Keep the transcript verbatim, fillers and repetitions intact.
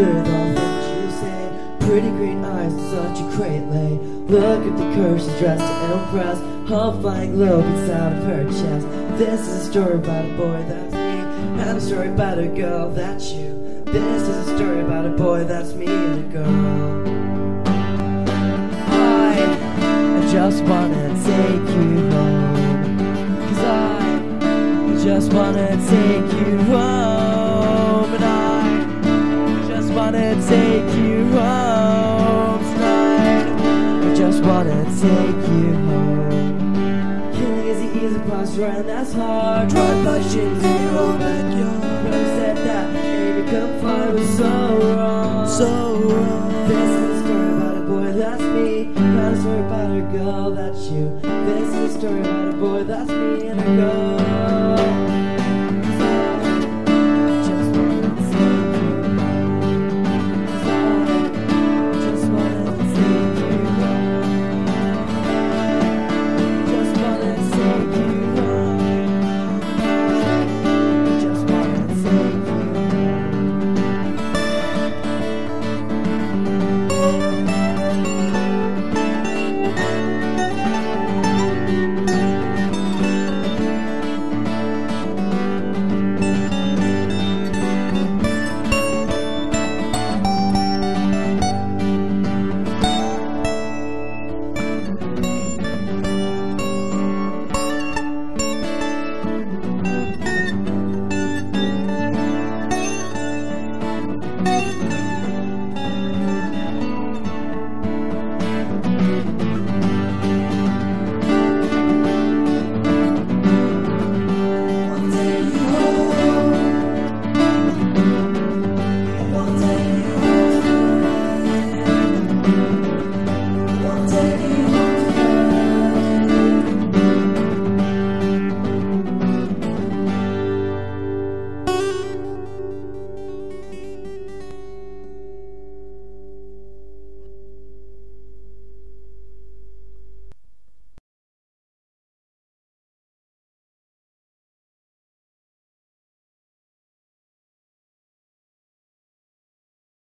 with all things you say. Pretty green eyes and such a great lay. Look at the curve, she's dressed to impress. All flying low beats out of her chest. This is a story about a boy that's me, and a story about a girl that's you. This is a story about a boy that's me and a girl. I, I just wanna take you home, 'cause I just wanna take you home. And I just wanna take you home tonight. I just wanna take you home. Killing is the easy posture and that's hard. Drive by shins in your own backyard. Whoever said that baby come fly was so wrong, so wrong. This is a story about a boy that's me, not a story about a girl that's you. This is a story about a boy that's me and a girl.